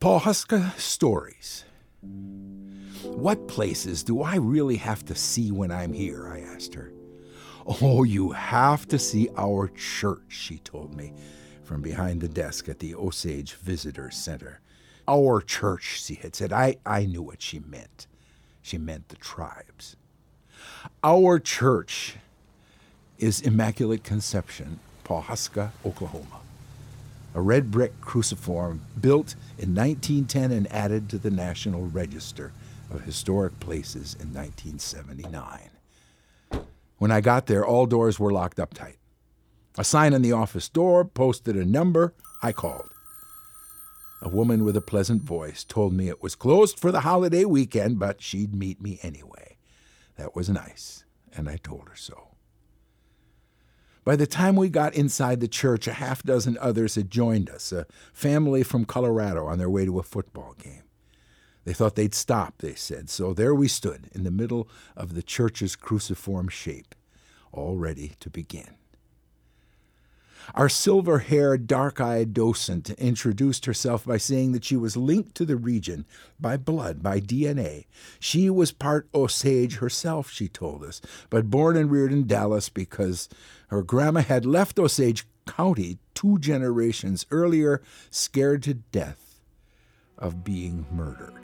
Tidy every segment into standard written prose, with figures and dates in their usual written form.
Pawhuska Stories. What places do I really have to see when I'm here? I asked her. Oh, you have to see our church, she told me from behind the desk at the Osage Visitor Center. Our church, she had said. I knew what she meant. She meant the tribes. Our church is Immaculate Conception, Pawhuska, Oklahoma. A red brick cruciform built in 1910 and added to the National Register of Historic Places in 1979. When I got there, all doors were locked up tight. A sign on the office door posted a number. I called. A woman with a pleasant voice told me it was closed for the holiday weekend, but she'd meet me anyway. That was nice, and I told her so. By the time we got inside the church, a half dozen others had joined us, a family from Colorado on their way to a football game. They thought they'd stop, they said, so there we stood in the middle of the church's cruciform shape, all ready to begin. Our silver-haired, dark-eyed docent introduced herself by saying that she was linked to the region by blood, by DNA. She was part Osage herself, she told us, but born and reared in Dallas because her grandma had left Osage County 2 generations earlier, scared to death of being murdered.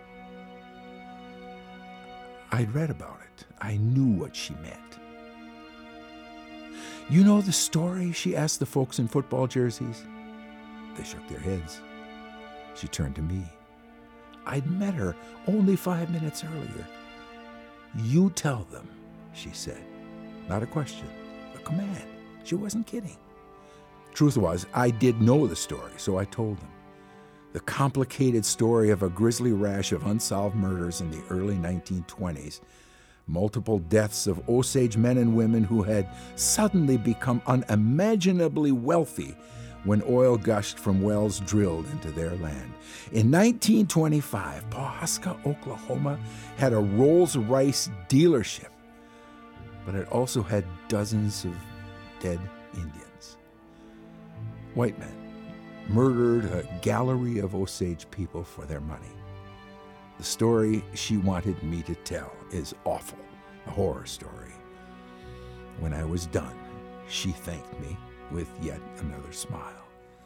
I'd read about it. I knew what she meant. You know the story? She asked the folks in football jerseys. They shook their heads. She turned to me. I'd met her only 5 minutes earlier. You tell them, she said. Not a question, a command. She wasn't kidding. Truth was, I did know the story, so I told them. The complicated story of a grisly rash of unsolved murders in the early 1920s. Multiple deaths of Osage men and women who had suddenly become unimaginably wealthy when oil gushed from wells drilled into their land. In 1925, Pawhuska, Oklahoma had a Rolls-Royce dealership, but it also had dozens of dead Indians. White men murdered a gallery of Osage people for their money. The story she wanted me to tell is awful, a horror story. When I was done, she thanked me with yet another smile.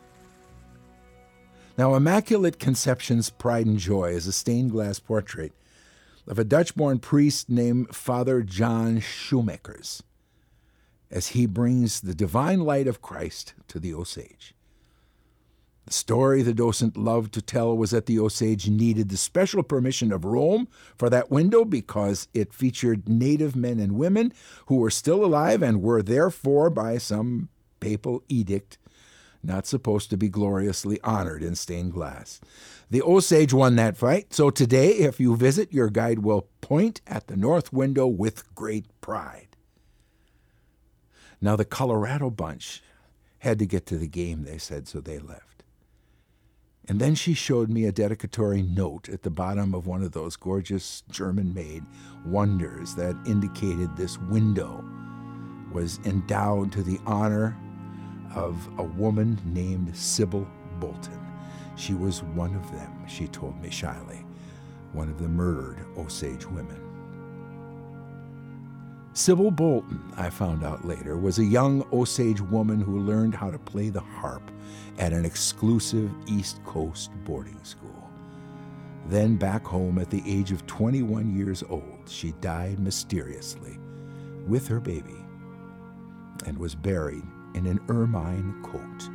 Now, Immaculate Conception's pride and joy is a stained glass portrait of a Dutch-born priest named Father John Shoemakers, as he brings the divine light of Christ to the Osage. The story the docent loved to tell was that the Osage needed the special permission of Rome for that window because it featured native men and women who were still alive and were therefore, by some papal edict, not supposed to be gloriously honored in stained glass. The Osage won that fight, so today, if you visit, your guide will point at the north window with great pride. Now, the Colorado bunch had to get to the game, they said, so they left. And then she showed me a dedicatory note at the bottom of one of those gorgeous German-made wonders that indicated this window was endowed to the honor of a woman named Sybil Bolton. She was one of them, she told me shyly, one of the murdered Osage women. Sybil Bolton, I found out later, was a young Osage woman who learned how to play the harp at an exclusive East Coast boarding school. Then back home at the age of 21 years old, she died mysteriously with her baby and was buried in an ermine coat.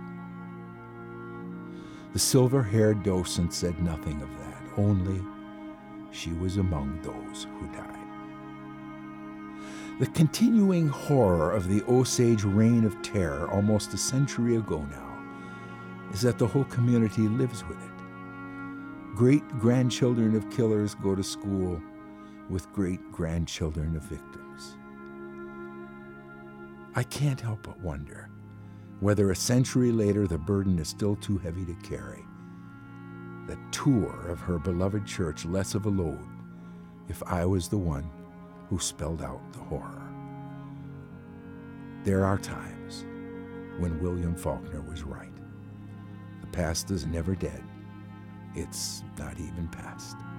The silver-haired docent said nothing of that, only she was among those who died. The continuing horror of the Osage reign of terror almost a century ago now is that the whole community lives with it. Great-grandchildren of killers go to school with great-grandchildren of victims. I can't help but wonder whether a century later the burden is still too heavy to carry. The tour of her beloved church less of a load if I was the one who spelled out the horror. There are times when William Faulkner was right. The past is never dead, It's not even past.